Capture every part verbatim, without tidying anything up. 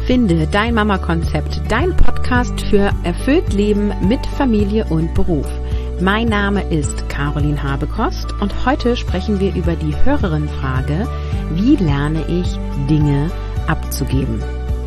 Finde dein Mama-Konzept, dein Podcast für erfüllt Leben mit Familie und Beruf. Mein Name ist Caroline Habekost und heute sprechen wir über die Hörerin-Frage, wie lerne ich Dinge abzugeben?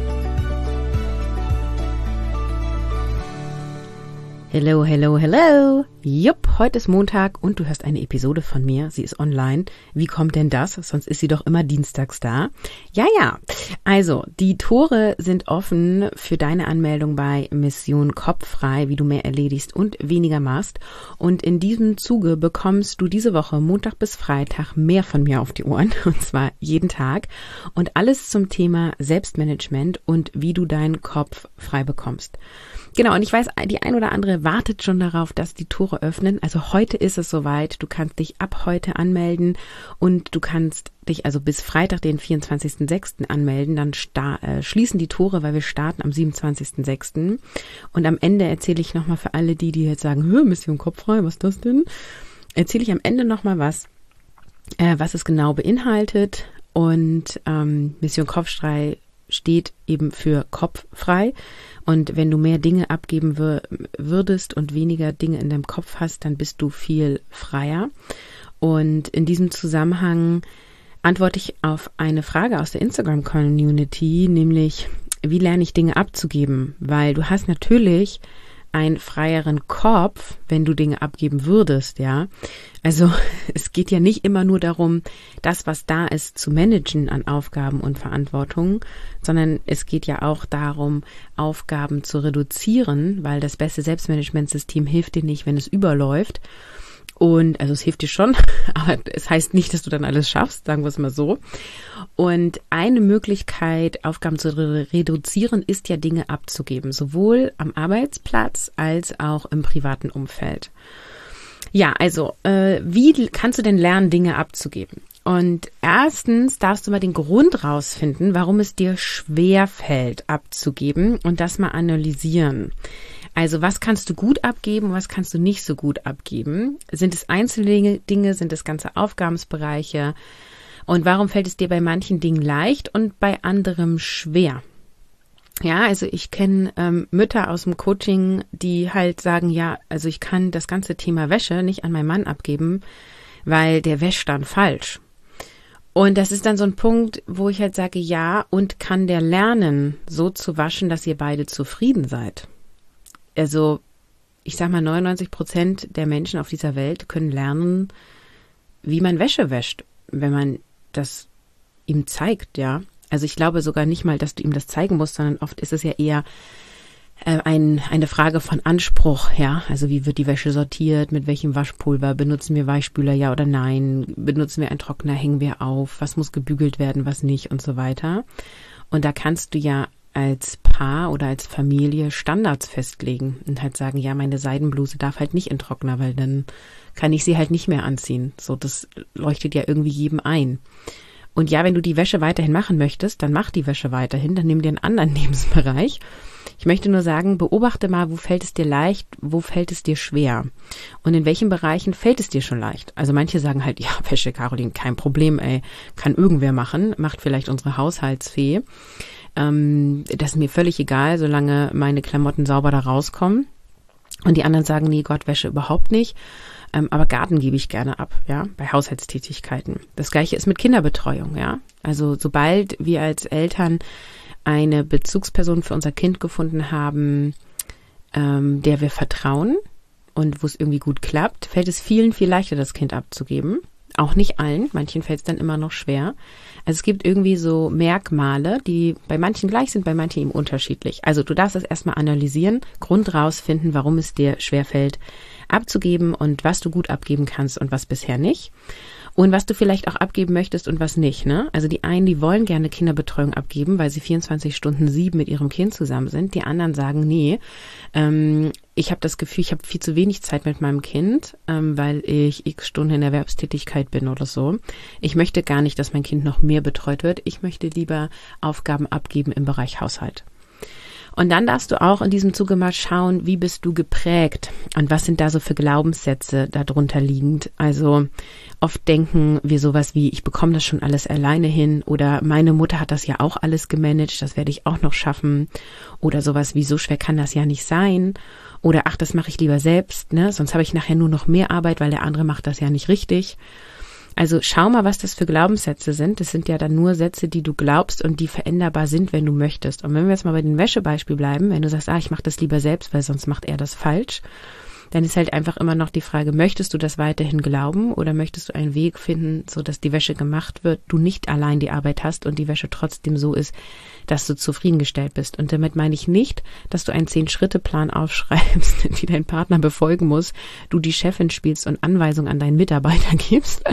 Hello, hello, hello. Jupp, heute ist Montag und du hörst eine Episode von mir. Sie ist online. Wie kommt denn das? Sonst ist sie doch immer dienstags da. Ja, ja. Also, die Tore sind offen für deine Anmeldung bei Mission Kopffrei, wie du mehr erledigst und weniger machst. Und in diesem Zuge bekommst du diese Woche Montag bis Freitag mehr von mir auf die Ohren. Und zwar jeden Tag. Und alles zum Thema Selbstmanagement und wie du deinen Kopf frei bekommst. Genau, und ich weiß, die ein oder andere wartet schon darauf, dass die Tore öffnen. Also heute ist es soweit. Du kannst dich ab heute anmelden und du kannst dich also bis Freitag, den vierundzwanzigsten sechsten anmelden. Dann sta- äh, schließen die Tore, weil wir starten am siebenundzwanzigsten sechsten Und am Ende erzähle ich nochmal für alle die, die jetzt sagen, Hö, Mission Kopffrei, was ist das denn? Erzähle ich am Ende nochmal was, äh, was es genau beinhaltet. Und ähm, Mission Kopffrei steht eben für kopffrei. Und wenn du mehr Dinge abgeben wür- würdest und weniger Dinge in deinem Kopf hast, dann bist du viel freier. Und in diesem Zusammenhang antworte ich auf eine Frage aus der Instagram-Community, nämlich, wie lerne ich Dinge abzugeben? Weil du hast natürlich einen freieren Kopf, wenn du Dinge abgeben würdest, ja. Also es geht ja nicht immer nur darum, das, was da ist, zu managen an Aufgaben und Verantwortung, sondern es geht ja auch darum, Aufgaben zu reduzieren, weil das beste Selbstmanagementsystem hilft dir nicht, wenn es überläuft. Und, also es hilft dir schon, aber es heißt nicht, dass du dann alles schaffst, sagen wir es mal so. Und eine Möglichkeit, Aufgaben zu re- reduzieren, ist ja Dinge abzugeben, sowohl am Arbeitsplatz als auch im privaten Umfeld. Ja, also, äh, wie kannst du denn lernen, Dinge abzugeben? Und erstens darfst du mal den Grund rausfinden, warum es dir schwer fällt, abzugeben und das mal analysieren. Also was kannst du gut abgeben und was kannst du nicht so gut abgeben? Sind es einzelne Dinge, sind es ganze Aufgabenbereiche? Und warum fällt es dir bei manchen Dingen leicht und bei anderem schwer? Ja, also ich kenne ähm, Mütter aus dem Coaching, die halt sagen, ja, also ich kann das ganze Thema Wäsche nicht an meinen Mann abgeben, weil der wäscht dann falsch. Und das ist dann so ein Punkt, wo ich halt sage, ja, und kann der lernen, so zu waschen, dass ihr beide zufrieden seid? Also, ich sag mal, neunundneunzig Prozent der Menschen auf dieser Welt können lernen, wie man Wäsche wäscht, wenn man das ihm zeigt, ja. Also ich glaube sogar nicht mal, dass du ihm das zeigen musst, sondern oft ist es ja eher äh, ein, eine Frage von Anspruch, ja. Also wie wird die Wäsche sortiert, mit welchem Waschpulver, benutzen wir Weichspüler, ja oder nein, benutzen wir einen Trockner, hängen wir auf, was muss gebügelt werden, was nicht und so weiter. Und da kannst du ja als Paar oder als Familie Standards festlegen und halt sagen, ja, meine Seidenbluse darf halt nicht in Trockner, weil dann kann ich sie halt nicht mehr anziehen. So, das leuchtet ja irgendwie jedem ein. Und ja, wenn du die Wäsche weiterhin machen möchtest, dann mach die Wäsche weiterhin, dann nimm dir einen anderen Lebensbereich. Ich möchte nur sagen, beobachte mal, wo fällt es dir leicht, wo fällt es dir schwer und in welchen Bereichen fällt es dir schon leicht. Also manche sagen halt, ja, Wäsche, Caroline, kein Problem, ey, kann irgendwer machen, macht vielleicht unsere Haushaltsfee. Ähm, das ist mir völlig egal, solange meine Klamotten sauber da rauskommen. Und die anderen sagen, nee, Gott, Wäsche überhaupt nicht. Ähm, aber Garten gebe ich gerne ab, ja, bei Haushaltstätigkeiten. Das Gleiche ist mit Kinderbetreuung, ja. Also sobald wir als Eltern eine Bezugsperson für unser Kind gefunden haben, ähm, der wir vertrauen und wo es irgendwie gut klappt, fällt es vielen viel leichter, das Kind abzugeben. Auch nicht allen, manchen fällt es dann immer noch schwer. Also es gibt irgendwie so Merkmale, die bei manchen gleich sind, bei manchen eben unterschiedlich. Also du darfst das erstmal analysieren, Grund rausfinden, warum es dir schwerfällt, abzugeben und was du gut abgeben kannst und was bisher nicht. Und was du vielleicht auch abgeben möchtest und was nicht, ne? Also die einen, die wollen gerne Kinderbetreuung abgeben, weil sie vierundzwanzig Stunden sieben mit ihrem Kind zusammen sind. Die anderen sagen, nee, ähm, ich habe das Gefühl, ich habe viel zu wenig Zeit mit meinem Kind, ähm, weil ich x Stunden in Erwerbstätigkeit bin oder so. Ich möchte gar nicht, dass mein Kind noch mehr betreut wird. Ich möchte lieber Aufgaben abgeben im Bereich Haushalt. Und dann darfst du auch in diesem Zuge mal schauen, wie bist du geprägt und was sind da so für Glaubenssätze darunter liegend. Also oft denken wir sowas wie, ich bekomme das schon alles alleine hin oder meine Mutter hat das ja auch alles gemanagt, das werde ich auch noch schaffen. Oder sowas wie, so schwer kann das ja nicht sein. Oder ach, das mache ich lieber selbst, ne? Sonst habe ich nachher nur noch mehr Arbeit, weil der andere macht das ja nicht richtig. Also schau mal, was das für Glaubenssätze sind. Das sind ja dann nur Sätze, die du glaubst und die veränderbar sind, wenn du möchtest. Und wenn wir jetzt mal bei dem Wäschebeispiel bleiben, wenn du sagst, ah, ich mache das lieber selbst, weil sonst macht er das falsch, dann ist halt einfach immer noch die Frage, möchtest du das weiterhin glauben oder möchtest du einen Weg finden, so dass die Wäsche gemacht wird, du nicht allein die Arbeit hast und die Wäsche trotzdem so ist, dass du zufriedengestellt bist. Und damit meine ich nicht, dass du einen Zehn-Schritte-Plan aufschreibst, die dein Partner befolgen muss, du die Chefin spielst und Anweisungen an deinen Mitarbeiter gibst.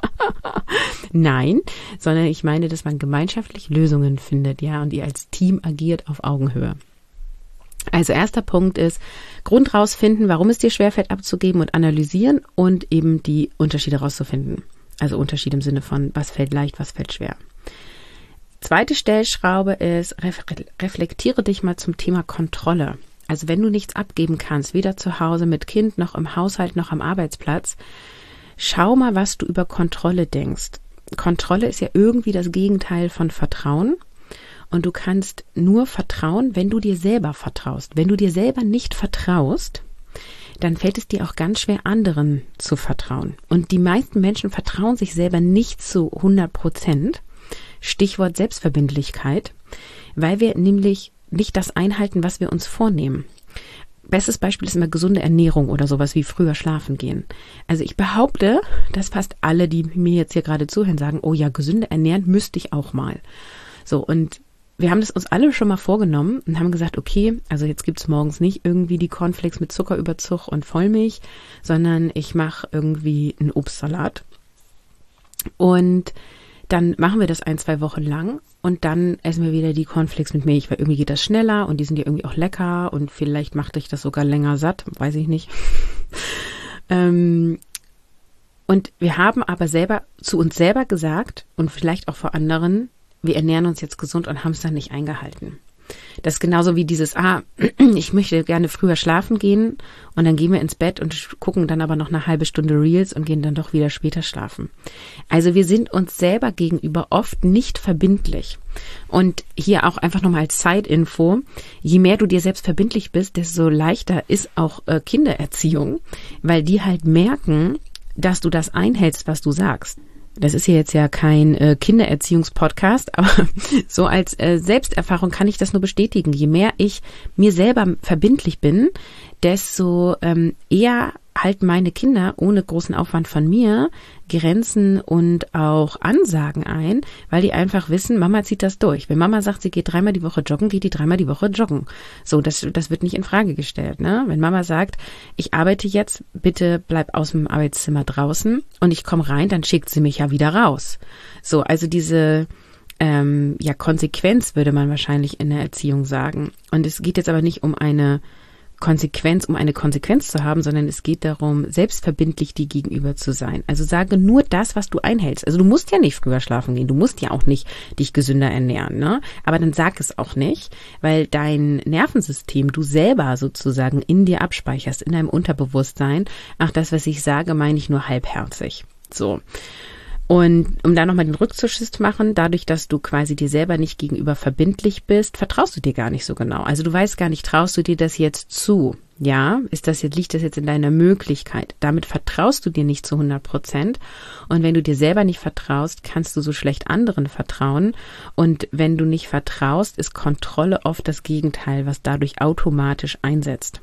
Nein, sondern ich meine, dass man gemeinschaftlich Lösungen findet, ja, und ihr als Team agiert auf Augenhöhe. Also erster Punkt ist, Grund rausfinden, warum es dir schwerfällt abzugeben und analysieren und eben die Unterschiede rauszufinden. Also Unterschied im Sinne von, was fällt leicht, was fällt schwer. Zweite Stellschraube ist, reflektiere dich mal zum Thema Kontrolle. Also wenn du nichts abgeben kannst, weder zu Hause mit Kind, noch im Haushalt, noch am Arbeitsplatz, schau mal, was du über Kontrolle denkst. Kontrolle ist ja irgendwie das Gegenteil von Vertrauen. Und du kannst nur vertrauen, wenn du dir selber vertraust. Wenn du dir selber nicht vertraust, dann fällt es dir auch ganz schwer, anderen zu vertrauen. Und die meisten Menschen vertrauen sich selber nicht zu hundert Prozent. Stichwort Selbstverbindlichkeit, weil wir nämlich nicht das einhalten, was wir uns vornehmen. Bestes Beispiel ist immer gesunde Ernährung oder sowas wie früher schlafen gehen. Also ich behaupte, dass fast alle, die mir jetzt hier gerade zuhören, sagen, oh ja, gesünder ernähren müsste ich auch mal. So, und wir haben das uns alle schon mal vorgenommen und haben gesagt, okay, also jetzt gibt's morgens nicht irgendwie die Cornflakes mit Zuckerüberzug und Vollmilch, sondern ich mache irgendwie einen Obstsalat. Und dann machen wir das ein, zwei Wochen lang und dann essen wir wieder die Cornflakes mit Milch, weil irgendwie geht das schneller und die sind ja irgendwie auch lecker und vielleicht macht dich das sogar länger satt, weiß ich nicht. ähm, und wir haben aber selber zu uns selber gesagt und vielleicht auch vor anderen, wir ernähren uns jetzt gesund und haben es dann nicht eingehalten. Das ist genauso wie dieses, ah, ich möchte gerne früher schlafen gehen und dann gehen wir ins Bett und gucken dann aber noch eine halbe Stunde Reels und gehen dann doch wieder später schlafen. Also wir sind uns selber gegenüber oft nicht verbindlich. Und hier auch einfach nochmal als Side-Info, je mehr du dir selbst verbindlich bist, desto leichter ist auch äh, Kindererziehung, weil die halt merken, dass du das einhältst, was du sagst. Das ist hier jetzt ja kein äh, Kindererziehungspodcast, aber so als äh, Selbsterfahrung kann ich das nur bestätigen. Je mehr ich mir selber verbindlich bin, desto ähm, eher halten meine Kinder ohne großen Aufwand von mir Grenzen und auch Ansagen ein, weil die einfach wissen, Mama zieht das durch. Wenn Mama sagt, sie geht dreimal die Woche joggen, geht die dreimal die Woche joggen. So, das, das wird nicht in Frage gestellt, ne? Wenn Mama sagt, ich arbeite jetzt, bitte bleib aus dem Arbeitszimmer draußen und ich komme rein, dann schickt sie mich ja wieder raus. So, also diese ähm, ja Konsequenz würde man wahrscheinlich in der Erziehung sagen. Und es geht jetzt aber nicht um eine Konsequenz, um eine Konsequenz zu haben, sondern es geht darum, selbstverbindlich dir gegenüber zu sein. Also sage nur das, was du einhältst. Also du musst ja nicht früher schlafen gehen, du musst ja auch nicht dich gesünder ernähren, ne? Aber dann sag es auch nicht, weil dein Nervensystem, du selber sozusagen in dir abspeicherst, in deinem Unterbewusstsein, ach, das, was ich sage, meine ich nur halbherzig. So. Und um da nochmal den Rückzug zu machen, dadurch, dass du quasi dir selber nicht gegenüber verbindlich bist, vertraust du dir gar nicht so genau. Also du weißt gar nicht, traust du dir das jetzt zu? Ja, ist das jetzt, liegt das jetzt in deiner Möglichkeit? Damit vertraust du dir nicht zu hundert Prozent. Und wenn du dir selber nicht vertraust, kannst du so schlecht anderen vertrauen. Und wenn du nicht vertraust, ist Kontrolle oft das Gegenteil, was dadurch automatisch einsetzt.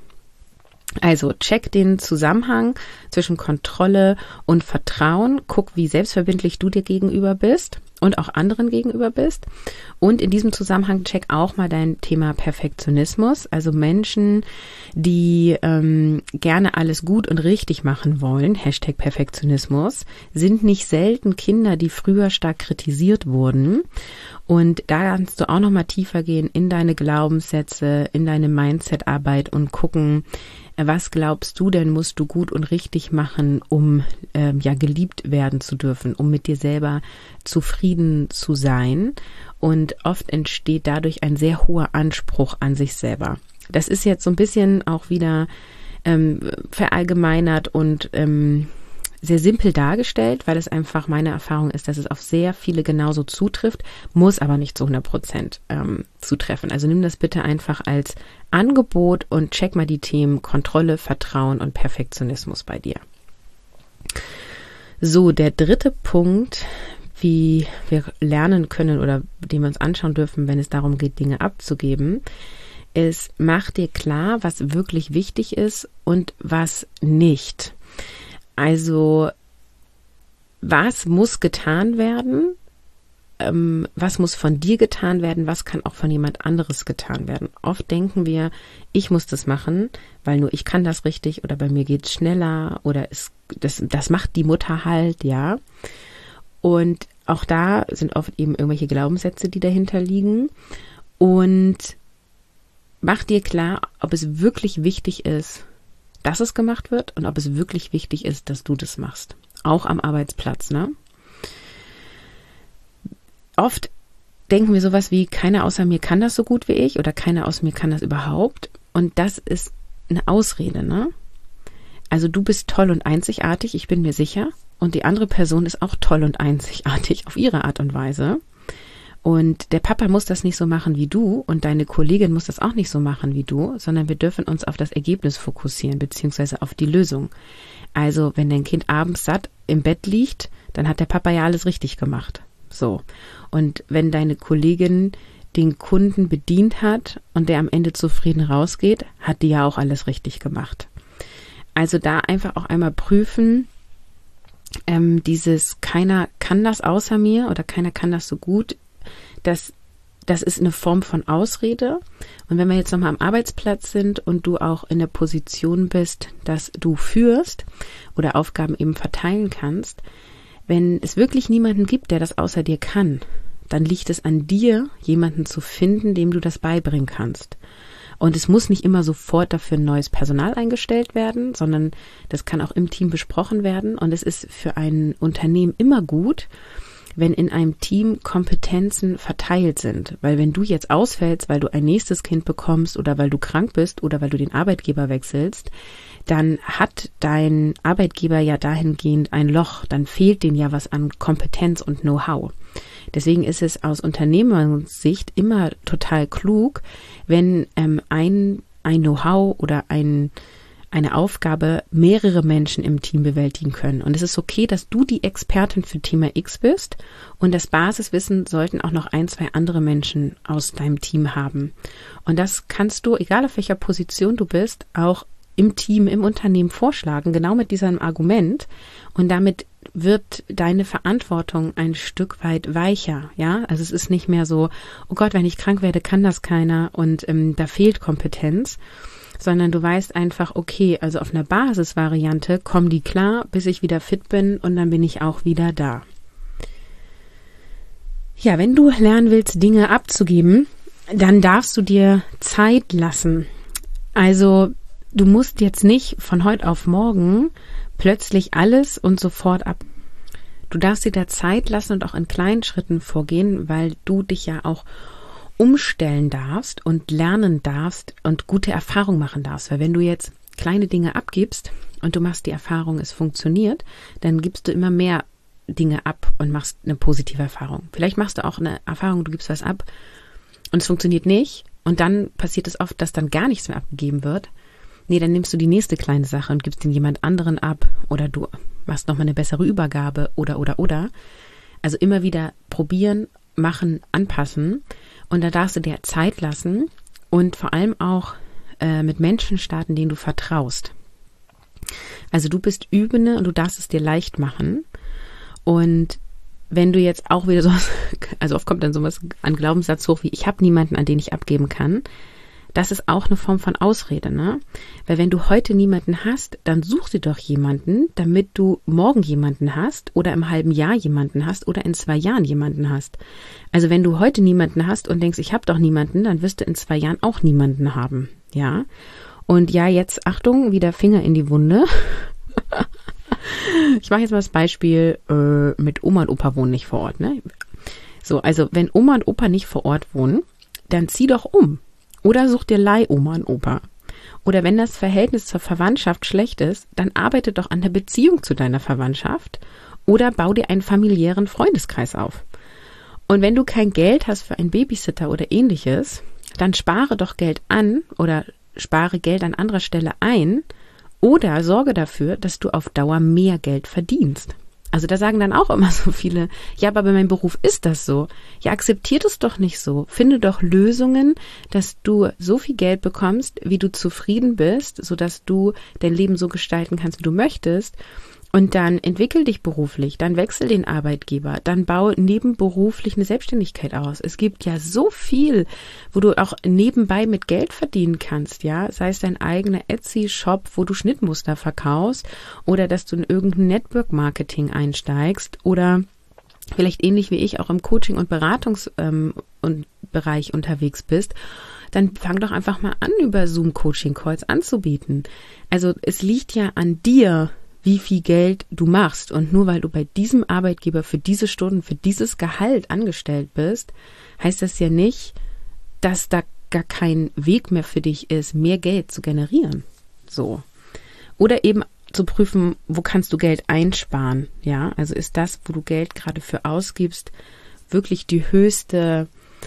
Also check den Zusammenhang zwischen Kontrolle und Vertrauen, guck, wie selbstverbindlich du dir gegenüber bist und auch anderen gegenüber bist. Und in diesem Zusammenhang check auch mal dein Thema Perfektionismus. Also Menschen, die ähm, gerne alles gut und richtig machen wollen, Hashtag Perfektionismus, sind nicht selten Kinder, die früher stark kritisiert wurden. Und da kannst du auch noch mal tiefer gehen in deine Glaubenssätze, in deine Mindset-Arbeit und gucken, was glaubst du denn, musst du gut und richtig machen, um ähm, ja geliebt werden zu dürfen, um mit dir selber zufrieden zu sein? Und oft entsteht dadurch ein sehr hoher Anspruch an sich selber. Das ist jetzt so ein bisschen auch wieder ähm, verallgemeinert und ähm, sehr simpel dargestellt, weil es einfach meine Erfahrung ist, dass es auf sehr viele genauso zutrifft, muss aber nicht zu hundert Prozent ähm, zutreffen. Also nimm das bitte einfach als Angebot und check mal die Themen Kontrolle, Vertrauen und Perfektionismus bei dir. So, der dritte Punkt, wie wir lernen können oder den wir uns anschauen dürfen, wenn es darum geht, Dinge abzugeben, ist, mach dir klar, was wirklich wichtig ist und was nicht. Also, was muss getan werden? Ähm, was muss von dir getan werden? Was kann auch von jemand anderes getan werden? Oft denken wir, ich muss das machen, weil nur ich kann das richtig oder bei mir geht's schneller oder es, das, das macht die Mutter halt, ja. Und auch da sind oft eben irgendwelche Glaubenssätze, die dahinter liegen. Und mach dir klar, ob es wirklich wichtig ist, dass es gemacht wird und ob es wirklich wichtig ist, dass du das machst. Auch am Arbeitsplatz, ne? Oft denken wir sowas wie, keiner außer mir kann das so gut wie ich oder keiner außer mir kann das überhaupt. Und das ist eine Ausrede, ne? Also du bist toll und einzigartig, ich bin mir sicher. Und die andere Person ist auch toll und einzigartig auf ihre Art und Weise. Und der Papa muss das nicht so machen wie du und deine Kollegin muss das auch nicht so machen wie du, sondern wir dürfen uns auf das Ergebnis fokussieren, beziehungsweise auf die Lösung. Also, wenn dein Kind abends satt im Bett liegt, dann hat der Papa ja alles richtig gemacht. So. Und wenn deine Kollegin den Kunden bedient hat und der am Ende zufrieden rausgeht, hat die ja auch alles richtig gemacht. Also da einfach auch einmal prüfen, ähm, dieses keiner kann das außer mir oder keiner kann das so gut, Das, das ist eine Form von Ausrede. Und wenn wir jetzt nochmal am Arbeitsplatz sind und du auch in der Position bist, dass du führst oder Aufgaben eben verteilen kannst, wenn es wirklich niemanden gibt, der das außer dir kann, dann liegt es an dir, jemanden zu finden, dem du das beibringen kannst. Und es muss nicht immer sofort dafür neues Personal eingestellt werden, sondern das kann auch im Team besprochen werden. Und es ist für ein Unternehmen immer gut, wenn in einem Team Kompetenzen verteilt sind. Weil wenn du jetzt ausfällst, weil du ein nächstes Kind bekommst oder weil du krank bist oder weil du den Arbeitgeber wechselst, dann hat dein Arbeitgeber ja dahingehend ein Loch, dann fehlt dem ja was an Kompetenz und Know-how. Deswegen ist es aus Unternehmersicht immer total klug, wenn ähm, ein, ein Know-how oder ein eine Aufgabe mehrere Menschen im Team bewältigen können. Und es ist okay, dass du die Expertin für Thema X bist und das Basiswissen sollten auch noch ein, zwei andere Menschen aus deinem Team haben. Und das kannst du, egal auf welcher Position du bist, auch im Team, im Unternehmen vorschlagen, genau mit diesem Argument. Und damit wird deine Verantwortung ein Stück weit weicher, ja. Also es ist nicht mehr so, oh Gott, wenn ich krank werde, kann das keiner und ähm, da fehlt Kompetenz. Sondern du weißt einfach, okay, also auf einer Basisvariante kommen die klar, bis ich wieder fit bin und dann bin ich auch wieder da. Ja, wenn du lernen willst, Dinge abzugeben, dann darfst du dir Zeit lassen. Also du musst jetzt nicht von heute auf morgen plötzlich alles und sofort ab. Du darfst dir da Zeit lassen und auch in kleinen Schritten vorgehen, weil du dich ja auch umstellen darfst und lernen darfst und gute Erfahrungen machen darfst. Weil wenn du jetzt kleine Dinge abgibst und du machst die Erfahrung, es funktioniert, dann gibst du immer mehr Dinge ab und machst eine positive Erfahrung. Vielleicht machst du auch eine Erfahrung, du gibst was ab und es funktioniert nicht und dann passiert es oft, dass dann gar nichts mehr abgegeben wird. Nee, dann nimmst du die nächste kleine Sache und gibst den jemand anderen ab oder du machst nochmal eine bessere Übergabe oder, oder, oder. Also immer wieder probieren, machen, anpassen. Und da darfst du dir Zeit lassen und vor allem auch äh, mit Menschen starten, denen du vertraust. Also du bist Übende und du darfst es dir leicht machen. Und wenn du jetzt auch wieder so, also oft kommt dann sowas an Glaubenssatz hoch wie, ich habe niemanden, an den ich abgeben kann. Das ist auch eine Form von Ausrede, ne? Weil wenn du heute niemanden hast, dann such dir doch jemanden, damit du morgen jemanden hast oder im halben Jahr jemanden hast oder in zwei Jahren jemanden hast. Also wenn du heute niemanden hast und denkst, ich habe doch niemanden, dann wirst du in zwei Jahren auch niemanden haben, ja? Und ja, jetzt Achtung, wieder Finger in die Wunde. Ich mache jetzt mal das Beispiel äh, mit Oma und Opa wohnen nicht vor Ort. Ne? So, also wenn Oma und Opa nicht vor Ort wohnen, dann zieh doch um. Oder such dir Leih-Oma und Opa. Oder wenn das Verhältnis zur Verwandtschaft schlecht ist, dann arbeite doch an der Beziehung zu deiner Verwandtschaft oder bau dir einen familiären Freundeskreis auf. Und wenn du kein Geld hast für einen Babysitter oder ähnliches, dann spare doch Geld an oder spare Geld an anderer Stelle ein oder sorge dafür, dass du auf Dauer mehr Geld verdienst. Also da sagen dann auch immer so viele, ja, aber bei meinem Beruf ist das so. Ja, akzeptiert es doch nicht so. Finde doch Lösungen, dass du so viel Geld bekommst, wie du zufrieden bist, sodass du dein Leben so gestalten kannst, wie du möchtest. Und dann entwickel dich beruflich, dann wechsel den Arbeitgeber, dann baue nebenberuflich eine Selbstständigkeit aus. Es gibt ja so viel, wo du auch nebenbei mit Geld verdienen kannst, ja, sei es dein eigener Etsy-Shop, wo du Schnittmuster verkaufst oder dass du in irgendein Network-Marketing einsteigst oder vielleicht ähnlich wie ich auch im Coaching- und Beratungs- ähm, und Bereich unterwegs bist. Dann fang doch einfach mal an, über Zoom-Coaching-Calls anzubieten. Also es liegt ja an dir, wie viel Geld du machst. Und nur weil du bei diesem Arbeitgeber für diese Stunden, für dieses Gehalt angestellt bist, heißt das ja nicht, dass da gar kein Weg mehr für dich ist, mehr Geld zu generieren. So. Oder eben zu prüfen, wo kannst du Geld einsparen? Ja, also ist das, wo du Geld gerade für ausgibst, wirklich die höchste,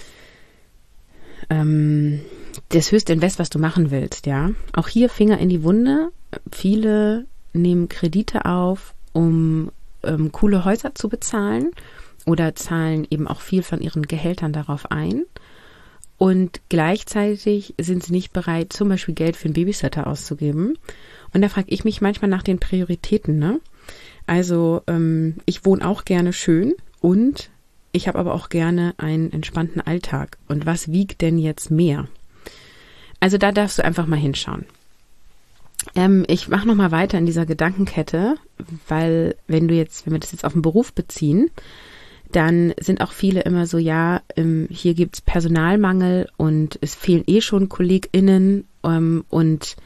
ähm, das höchste Invest, was du machen willst, ja? Auch hier Finger in die Wunde. Viele nehmen Kredite auf, um ähm, coole Häuser zu bezahlen oder zahlen eben auch viel von ihren Gehältern darauf ein. Und gleichzeitig sind sie nicht bereit, zum Beispiel Geld für einen Babysitter auszugeben. Und da frage ich mich manchmal nach den Prioritäten. Ne? Also ähm, ich wohne auch gerne schön und ich habe aber auch gerne einen entspannten Alltag. Und was wiegt denn jetzt mehr? Also da darfst du einfach mal hinschauen. Ähm, ich mache nochmal weiter in dieser Gedankenkette, weil wenn du jetzt, wenn wir das jetzt auf den Beruf beziehen, dann sind auch viele immer so, ja, ähm, hier gibt's Personalmangel und es fehlen eh schon KollegInnen ähm, und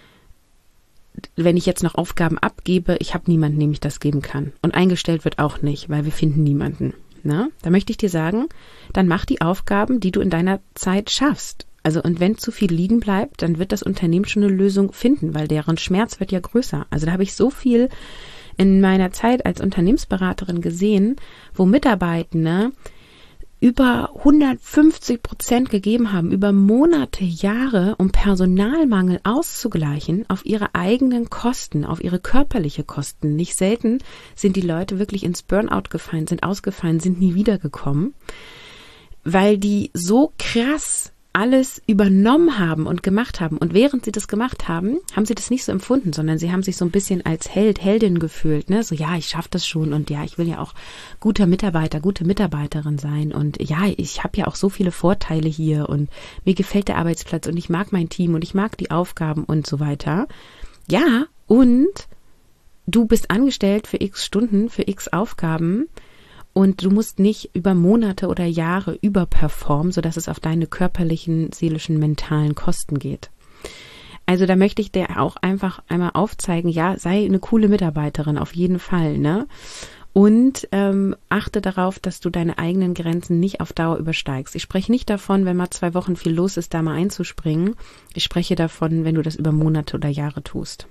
wenn ich jetzt noch Aufgaben abgebe, ich habe niemanden, dem ich das geben kann. Und eingestellt wird auch nicht, weil wir finden niemanden. Ne? Da möchte ich dir sagen, dann mach die Aufgaben, die du in deiner Zeit schaffst. Also und wenn zu viel liegen bleibt, dann wird das Unternehmen schon eine Lösung finden, weil deren Schmerz wird ja größer. Also da habe ich so viel in meiner Zeit als Unternehmensberaterin gesehen, wo Mitarbeitende über hundertfünfzig Prozent gegeben haben, über Monate, Jahre, um Personalmangel auszugleichen auf ihre eigenen Kosten, auf ihre körperliche Kosten. Nicht selten sind die Leute wirklich ins Burnout gefallen, sind ausgefallen, sind nie wiedergekommen, weil die so krass alles übernommen haben und gemacht haben. Und während sie das gemacht haben, haben sie das nicht so empfunden, sondern sie haben sich so ein bisschen als Held, Heldin gefühlt. Ne? So, ja, ich schaffe das schon und ja, ich will ja auch guter Mitarbeiter, gute Mitarbeiterin sein und ja, ich habe ja auch so viele Vorteile hier und mir gefällt der Arbeitsplatz und ich mag mein Team und ich mag die Aufgaben und so weiter. Ja, und du bist angestellt für x Stunden, für x Aufgaben. Und du musst nicht über Monate oder Jahre überperformen, sodass es auf deine körperlichen, seelischen, mentalen Kosten geht. Also da möchte ich dir auch einfach einmal aufzeigen, ja, sei eine coole Mitarbeiterin, auf jeden Fall, ne? Und ähm, achte darauf, dass du deine eigenen Grenzen nicht auf Dauer übersteigst. Ich spreche nicht davon, wenn mal zwei Wochen viel los ist, da mal einzuspringen. Ich spreche davon, wenn du das über Monate oder Jahre tust.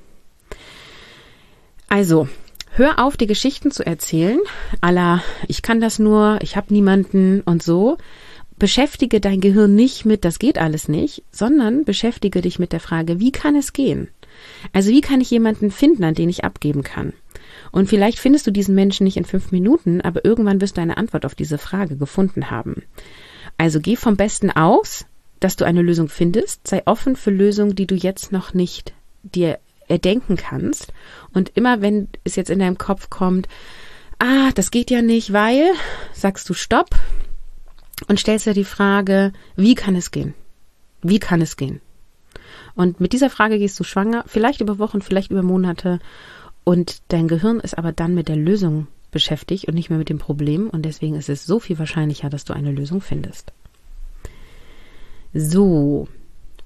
Also, hör auf, die Geschichten zu erzählen, à la, ich kann das nur, ich habe niemanden und so. Beschäftige dein Gehirn nicht mit, das geht alles nicht, sondern beschäftige dich mit der Frage, wie kann es gehen? Also wie kann ich jemanden finden, an den ich abgeben kann? Und vielleicht findest du diesen Menschen nicht in fünf Minuten, aber irgendwann wirst du eine Antwort auf diese Frage gefunden haben. Also geh vom Besten aus, dass du eine Lösung findest, sei offen für Lösungen, die du jetzt noch nicht dir erdenken kannst. Und immer wenn es jetzt in deinem Kopf kommt, ah, das geht ja nicht, weil, sagst du Stopp und stellst dir die Frage, wie kann es gehen? Wie kann es gehen? Und mit dieser Frage gehst du schwanger, vielleicht über Wochen, vielleicht über Monate und dein Gehirn ist aber dann mit der Lösung beschäftigt und nicht mehr mit dem Problem und deswegen ist es so viel wahrscheinlicher, dass du eine Lösung findest. So,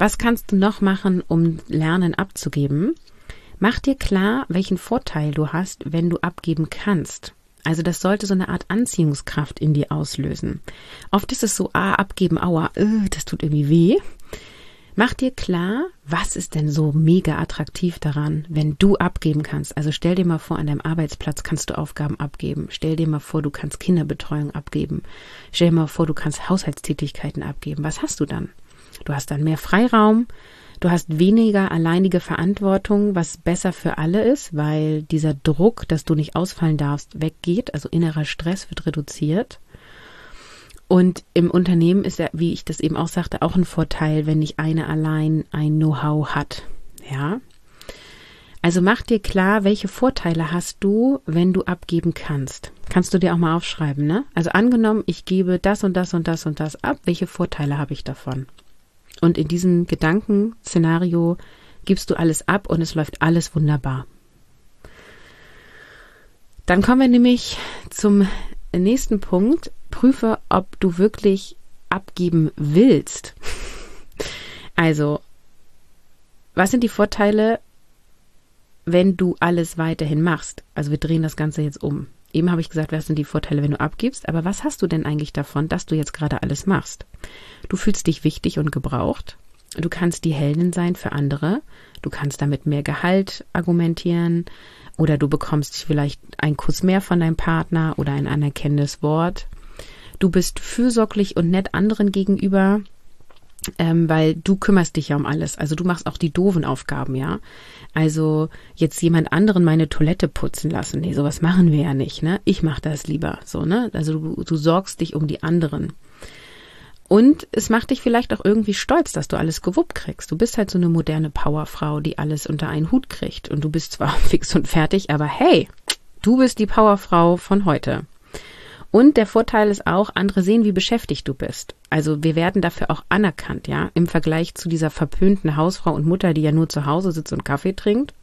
Was kannst du noch machen, um Lernen abzugeben? Mach dir klar, welchen Vorteil du hast, wenn du abgeben kannst. Also das sollte so eine Art Anziehungskraft in dir auslösen. Oft ist es so, ah, abgeben, aua, äh, das tut irgendwie weh. Mach dir klar, was ist denn so mega attraktiv daran, wenn du abgeben kannst. Also stell dir mal vor, an deinem Arbeitsplatz kannst du Aufgaben abgeben. Stell dir mal vor, du kannst Kinderbetreuung abgeben. Stell dir mal vor, du kannst Haushaltstätigkeiten abgeben. Was hast du dann? Du hast dann mehr Freiraum. Du hast weniger alleinige Verantwortung, was besser für alle ist, weil dieser Druck, dass du nicht ausfallen darfst, weggeht. Also innerer Stress wird reduziert. Und im Unternehmen ist ja, wie ich das eben auch sagte, auch ein Vorteil, wenn nicht eine allein ein Know-how hat. Ja. Also mach dir klar, welche Vorteile hast du, wenn du abgeben kannst. Kannst du dir auch mal aufschreiben, ne? Also angenommen, ich gebe das und das und das und das ab. Welche Vorteile habe ich davon? Und in diesem Gedankenszenario gibst du alles ab und es läuft alles wunderbar. Dann kommen wir nämlich zum nächsten Punkt. Prüfe, ob du wirklich abgeben willst. Also, was sind die Vorteile, wenn du alles weiterhin machst? Also wir drehen das Ganze jetzt um. Eben habe ich gesagt, was sind die Vorteile, wenn du abgibst, aber was hast du denn eigentlich davon, dass du jetzt gerade alles machst? Du fühlst dich wichtig und gebraucht. Du kannst die Heldin sein für andere. Du kannst damit mehr Gehalt argumentieren oder du bekommst vielleicht einen Kuss mehr von deinem Partner oder ein anerkennendes Wort. Du bist fürsorglich und nett anderen gegenüber, ähm, weil du kümmerst dich ja um alles. Also du machst auch die doofen Aufgaben, ja. Also jetzt jemand anderen meine Toilette putzen lassen. Nee, sowas machen wir ja nicht, ne? Ich mache das lieber, so, ne? Also du, du sorgst dich um die anderen. Und es macht dich vielleicht auch irgendwie stolz, dass du alles gewuppt kriegst. Du bist halt so eine moderne Powerfrau, die alles unter einen Hut kriegt. Und du bist zwar fix und fertig, aber hey, du bist die Powerfrau von heute. Und der Vorteil ist auch, andere sehen, wie beschäftigt du bist. Also wir werden dafür auch anerkannt, ja, im Vergleich zu dieser verpönten Hausfrau und Mutter, die ja nur zu Hause sitzt und Kaffee trinkt.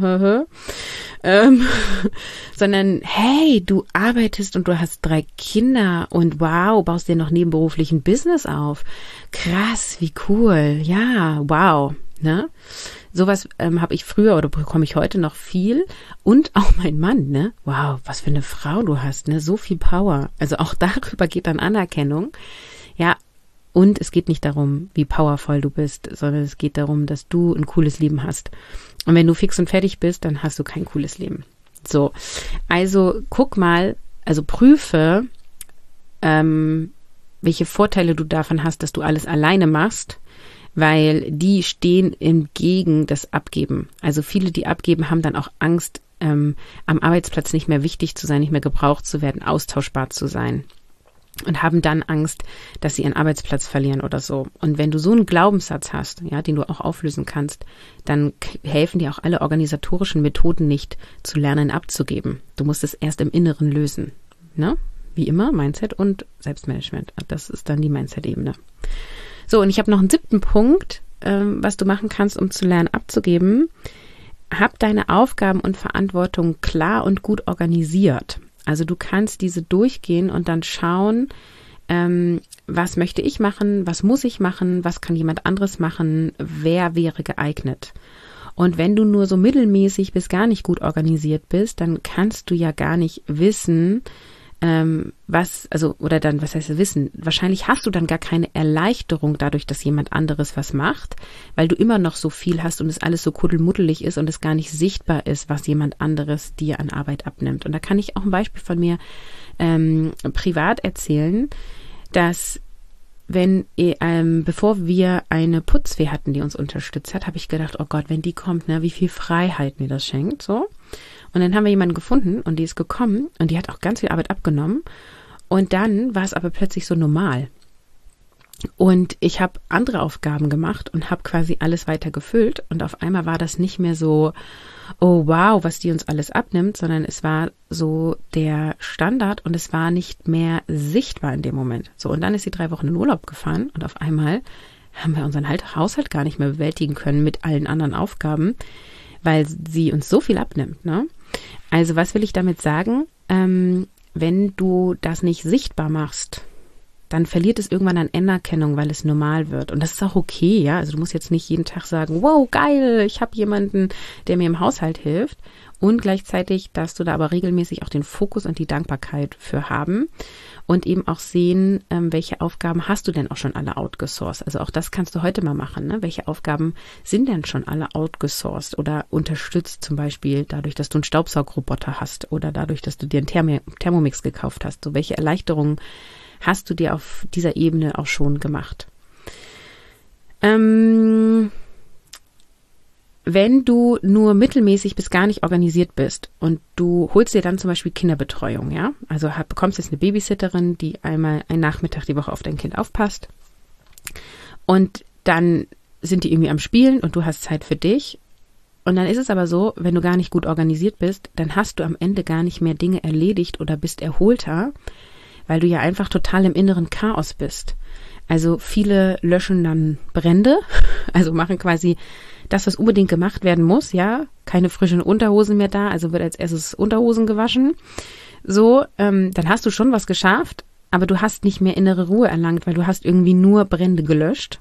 ähm, sondern hey, du arbeitest und du hast drei Kinder und wow, baust dir noch nebenberuflich ein Business auf. Krass, wie cool. Ja, wow. Ne? Sowas ähm, habe ich früher oder bekomme ich heute noch viel und auch mein Mann, ne? Wow, was für eine Frau du hast, ne? So viel Power. Also auch darüber geht dann Anerkennung. Ja, und es geht nicht darum, wie powervoll du bist, sondern es geht darum, dass du ein cooles Leben hast. Und wenn du fix und fertig bist, dann hast du kein cooles Leben. So, also guck mal, also prüfe, ähm, welche Vorteile du davon hast, dass du alles alleine machst, weil die stehen entgegen das Abgeben. Also viele, die abgeben, haben dann auch Angst, ähm, am Arbeitsplatz nicht mehr wichtig zu sein, nicht mehr gebraucht zu werden, austauschbar zu sein. Und haben dann Angst, dass sie ihren Arbeitsplatz verlieren oder so. Und wenn du so einen Glaubenssatz hast, ja, den du auch auflösen kannst, dann k- helfen dir auch alle organisatorischen Methoden nicht, zu lernen abzugeben. Du musst es erst im Inneren lösen. Ne? Wie immer, Mindset und Selbstmanagement. Das ist dann die Mindset-Ebene. So, und ich habe noch einen siebten Punkt, ähm, was du machen kannst, um zu lernen abzugeben. Hab deine Aufgaben und Verantwortung klar und gut organisiert. Also du kannst diese durchgehen und dann schauen, ähm, was möchte ich machen, was muss ich machen, was kann jemand anderes machen, wer wäre geeignet. Und wenn du nur so mittelmäßig bis gar nicht gut organisiert bist, dann kannst du ja gar nicht wissen, ähm, was, also, oder dann, was heißt wissen? Wahrscheinlich hast du dann gar keine Erleichterung dadurch, dass jemand anderes was macht, weil du immer noch so viel hast und es alles so kuddelmuddelig ist und es gar nicht sichtbar ist, was jemand anderes dir an Arbeit abnimmt. Und da kann ich auch ein Beispiel von mir ähm, privat erzählen, dass wenn, ähm, bevor wir eine Putzfee hatten, die uns unterstützt hat, habe ich gedacht, oh Gott, wenn die kommt, ne, wie viel Freiheit mir das schenkt, so. Und dann haben wir jemanden gefunden und die ist gekommen und die hat auch ganz viel Arbeit abgenommen. Und dann war es aber plötzlich so normal. Und ich habe andere Aufgaben gemacht und habe quasi alles weiter gefüllt. Und auf einmal war das nicht mehr so, oh wow, was die uns alles abnimmt, sondern es war so der Standard und es war nicht mehr sichtbar in dem Moment. So, und dann ist sie drei Wochen in Urlaub gefahren und auf einmal haben wir unseren Haushalt gar nicht mehr bewältigen können mit allen anderen Aufgaben, weil sie uns so viel abnimmt, ne? Also was will ich damit sagen? Ähm, wenn du das nicht sichtbar machst, dann verliert es irgendwann an Anerkennung, weil es normal wird. Und das ist auch okay, ja. Also du musst jetzt nicht jeden Tag sagen, wow, geil, ich habe jemanden, der mir im Haushalt hilft. Und gleichzeitig darfst du da aber regelmäßig auch den Fokus und die Dankbarkeit für haben und eben auch sehen, ähm, welche Aufgaben hast du denn auch schon alle outgesourced. Also auch das kannst du heute mal machen. Ne? Welche Aufgaben sind denn schon alle outgesourced oder unterstützt, zum Beispiel dadurch, dass du einen Staubsaugroboter hast oder dadurch, dass du dir einen Therm- Thermomix gekauft hast. So, welche Erleichterungen hast du dir auf dieser Ebene auch schon gemacht? Ähm... Wenn du nur mittelmäßig bis gar nicht organisiert bist und du holst dir dann zum Beispiel Kinderbetreuung, ja, also hab, bekommst jetzt eine Babysitterin, die einmal einen Nachmittag die Woche auf dein Kind aufpasst und dann sind die irgendwie am Spielen und du hast Zeit für dich und dann ist es aber so, wenn du gar nicht gut organisiert bist, dann hast du am Ende gar nicht mehr Dinge erledigt oder bist erholter, weil du ja einfach total im inneren Chaos bist. Also viele löschen dann Brände, also machen quasi das, was unbedingt gemacht werden muss, ja, keine frischen Unterhosen mehr da, also wird als erstes Unterhosen gewaschen. So, ähm, dann hast du schon was geschafft, aber du hast nicht mehr innere Ruhe erlangt, weil du hast irgendwie nur Brände gelöscht.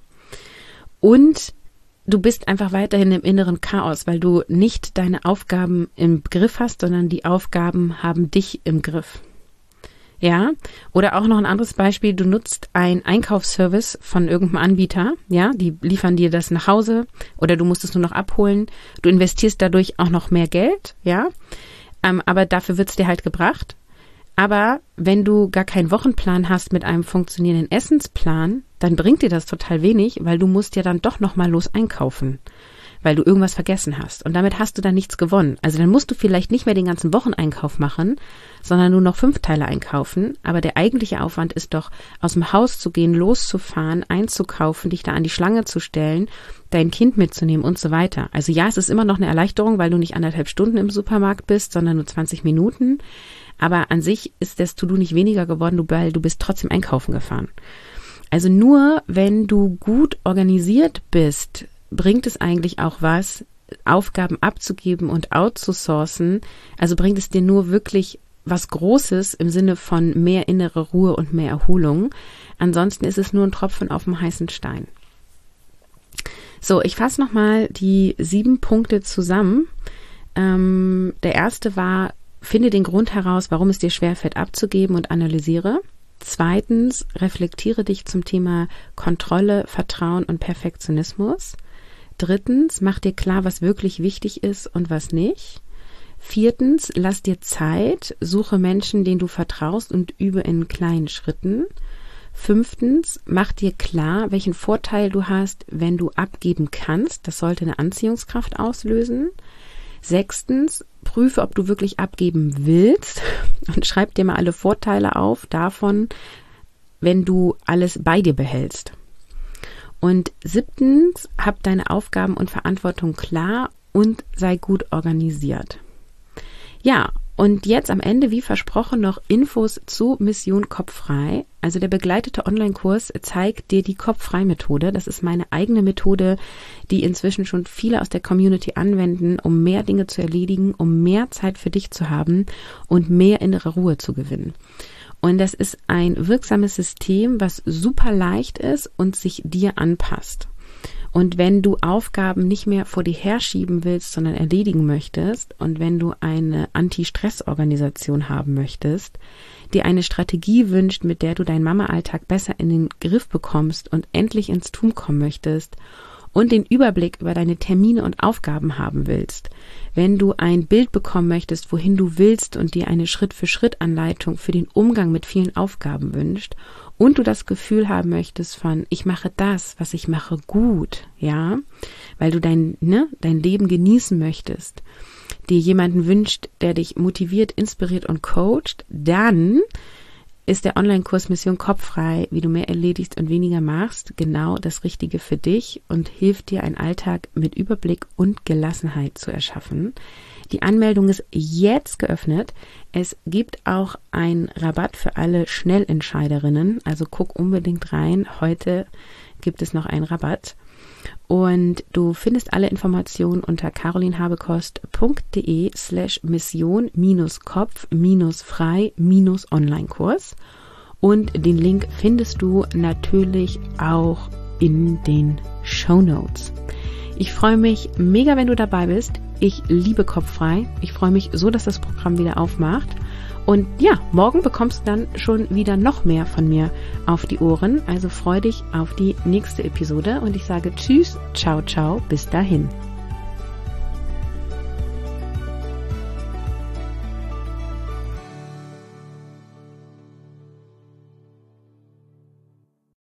Und du bist einfach weiterhin im inneren Chaos, weil du nicht deine Aufgaben im Griff hast, sondern die Aufgaben haben dich im Griff. Ja, oder auch noch ein anderes Beispiel, du nutzt einen Einkaufsservice von irgendeinem Anbieter, ja, die liefern dir das nach Hause oder du musst es nur noch abholen, du investierst dadurch auch noch mehr Geld, ja, ähm, aber dafür wird's dir halt gebracht. Aber wenn du gar keinen Wochenplan hast mit einem funktionierenden Essensplan, dann bringt dir das total wenig, weil du musst ja dann doch nochmal los einkaufen, weil du irgendwas vergessen hast. Und damit hast du dann nichts gewonnen. Also dann musst du vielleicht nicht mehr den ganzen Wocheneinkauf machen, sondern nur noch fünf Teile einkaufen. Aber der eigentliche Aufwand ist doch, aus dem Haus zu gehen, loszufahren, einzukaufen, dich da an die Schlange zu stellen, dein Kind mitzunehmen und so weiter. Also ja, es ist immer noch eine Erleichterung, weil du nicht anderthalb Stunden im Supermarkt bist, sondern nur zwanzig Minuten. Aber an sich ist das To-Do nicht weniger geworden, weil du bist trotzdem einkaufen gefahren. Also nur wenn du gut organisiert bist, bringt es eigentlich auch was, Aufgaben abzugeben und outzusourcen, also bringt es dir nur wirklich was Großes im Sinne von mehr innere Ruhe und mehr Erholung. Ansonsten ist es nur ein Tropfen auf dem heißen Stein. So, ich fasse nochmal die sieben Punkte zusammen. Ähm, der erste war, finde den Grund heraus, warum es dir schwerfällt abzugeben und analysiere. Zweitens, reflektiere dich zum Thema Kontrolle, Vertrauen und Perfektionismus. Drittens, mach dir klar, was wirklich wichtig ist und was nicht. Viertens, lass dir Zeit, suche Menschen, denen du vertraust und übe in kleinen Schritten. Fünftens, mach dir klar, welchen Vorteil du hast, wenn du abgeben kannst. Das sollte eine Anziehungskraft auslösen. Sechstens, prüfe, ob du wirklich abgeben willst und schreib dir mal alle Vorteile auf davon, wenn du alles bei dir behältst. Und siebtens, hab deine Aufgaben und Verantwortung klar und sei gut organisiert. Ja, und jetzt am Ende, wie versprochen, noch Infos zu Mission Kopffrei. Also der begleitete Online-Kurs zeigt dir die Kopffrei-Methode. Das ist meine eigene Methode, die inzwischen schon viele aus der Community anwenden, um mehr Dinge zu erledigen, um mehr Zeit für dich zu haben und mehr innere Ruhe zu gewinnen. Und das ist ein wirksames System, was super leicht ist und sich dir anpasst. Und wenn du Aufgaben nicht mehr vor dir herschieben willst, sondern erledigen möchtest und wenn du eine Anti-Stress-Organisation haben möchtest, dir eine Strategie wünscht, mit der du deinen Mama-Alltag besser in den Griff bekommst und endlich ins Tun kommen möchtest und den Überblick über deine Termine und Aufgaben haben willst, wenn du ein Bild bekommen möchtest, wohin du willst und dir eine Schritt-für-Schritt-Anleitung für den Umgang mit vielen Aufgaben wünscht und du das Gefühl haben möchtest von, ich mache das, was ich mache, gut, ja, weil du dein, ne, dein Leben genießen möchtest, dir jemanden wünscht, der dich motiviert, inspiriert und coacht, dann ist der Online-Kurs Mission Kopffrei, wie du mehr erledigst und weniger machst, genau das Richtige für dich und hilft dir, einen Alltag mit Überblick und Gelassenheit zu erschaffen. Die Anmeldung ist jetzt geöffnet. Es gibt auch einen Rabatt für alle Schnellentscheiderinnen, also guck unbedingt rein. Heute gibt es noch einen Rabatt. Und du findest alle Informationen unter carolinhabekost.de slash mission minus kopf minus frei minus Online-Kurs. und den Link findest du natürlich auch in den Shownotes. Ich freue mich mega, wenn du dabei bist. Ich liebe Kopffrei. Ich freue mich so, dass das Programm wieder aufmacht. Und ja, morgen bekommst du dann schon wieder noch mehr von mir auf die Ohren. Also freu dich auf die nächste Episode und ich sage Tschüss, ciao, ciao, bis dahin.